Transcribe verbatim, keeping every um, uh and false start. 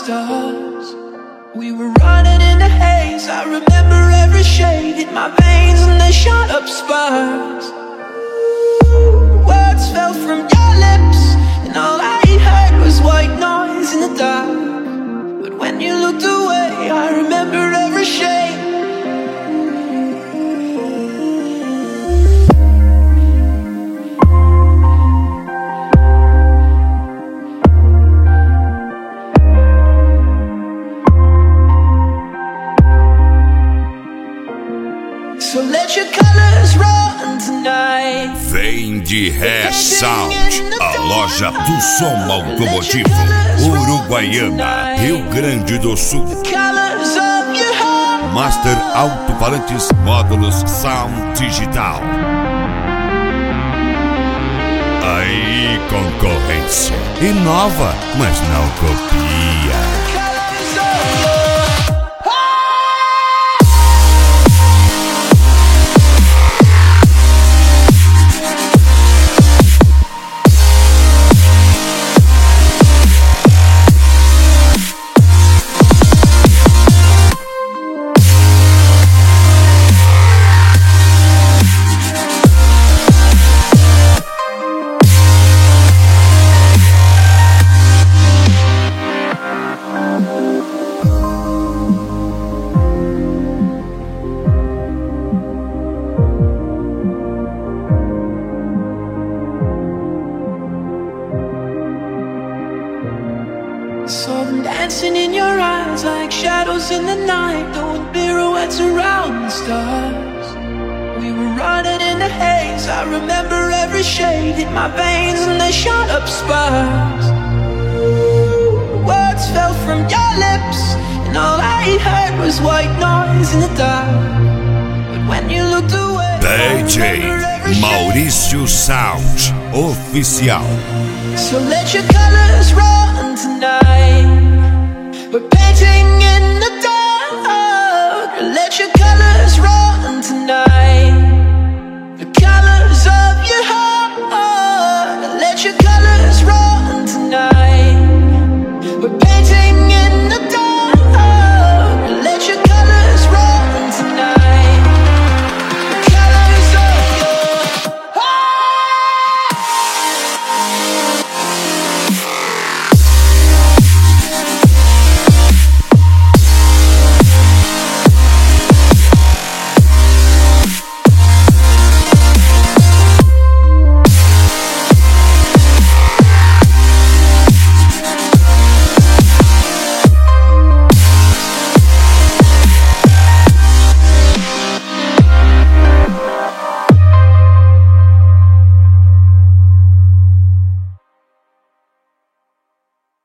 stars. We were running in the haze. I remember every shade in my veins, and they shot up sparks. Words fell from your lips, and all I heard was white noise in the dark. But when you looked away, I remember every shade. So let your colors run tonight. Vem de Ré Sound, a loja do som automotivo, Uruguaiana, Rio Grande do Sul. Master Alto-Falantes, módulos Sound Digital. Aí, concorrência. Inova, mas não copia. Saw them dancing in your eyes like shadows in the night, doing pirouettes around the stars. We were running in the haze. I remember every shade in my veins, and they shot up sparks. Words fell from your lips, and all I heard was white noise in the dark. But when you looked away, D J Maurício Sound Oficial. So let your colors run tonight. We're painting in the dark. Let your colors run tonight. The colors of your heart. Let your colors run tonight.